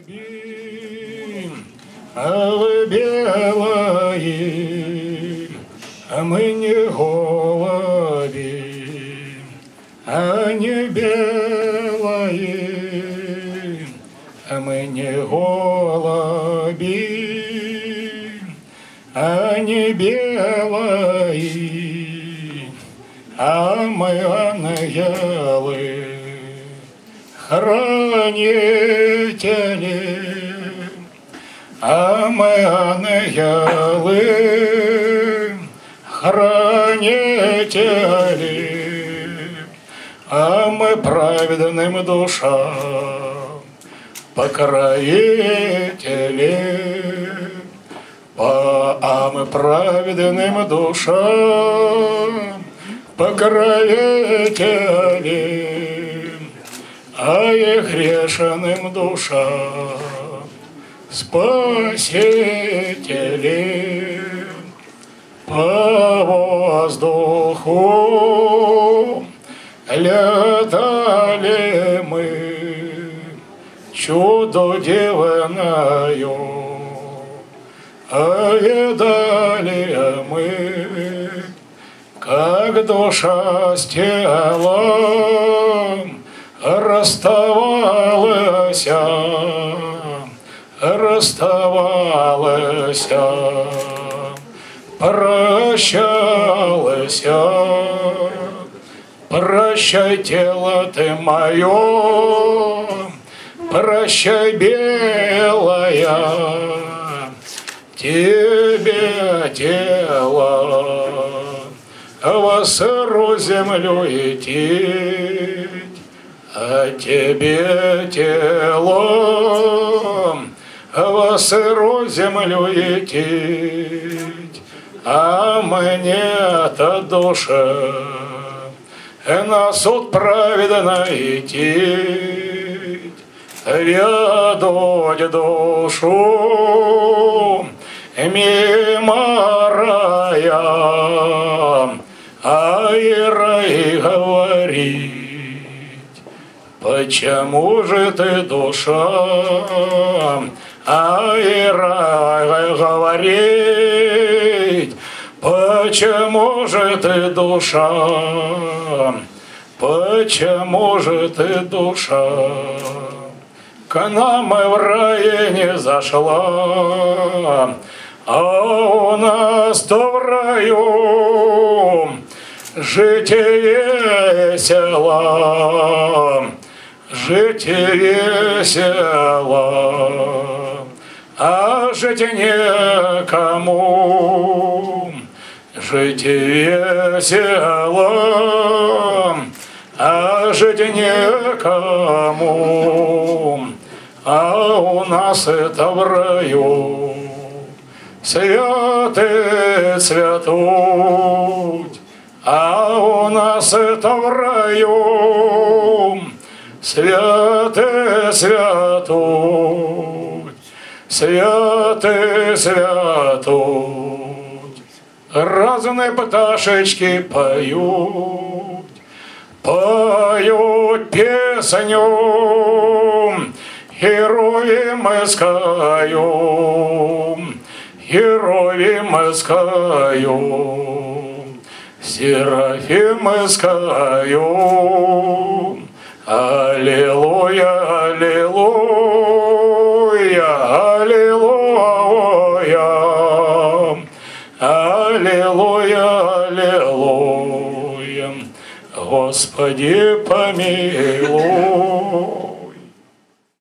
А вы белые, а мы не голуби, а не белые, а мы не голуби, а не белые, а мы ангелы, хранители. А мы ангелы, хранители, а мы праведным душам покровители, а мы праведным душам покровители, а и грешным душам спасители. По воздуху летали мы, чудо дивною, а видали мы, как душа с телом расставалась, прощалась. Прощай, тело ты мое, прощай, белая, тебе тело в сырую землю идти, а тебе тело в сырую землю идти, а мне-то душа на суд праведно идти, ведуть душу мимо рая, а и рай говорит. Почему же ты, душа, ай, рай говорит? Почему же ты, душа, почему же ты, душа, к нам в рае не зашла, а у нас-то в раю жить весело, жить весело, а жить некому, жить весело, а жить некому, а у нас это в раю святый цветут, а у нас это в раю святый святут, святый святут. Разные пташечки поют, поют песню, героемскую, героемскую, серафимскую. Аллилуйя, аллилуйя, аллилуйя, аллилуйя, аллилуйя, Господи помилуй.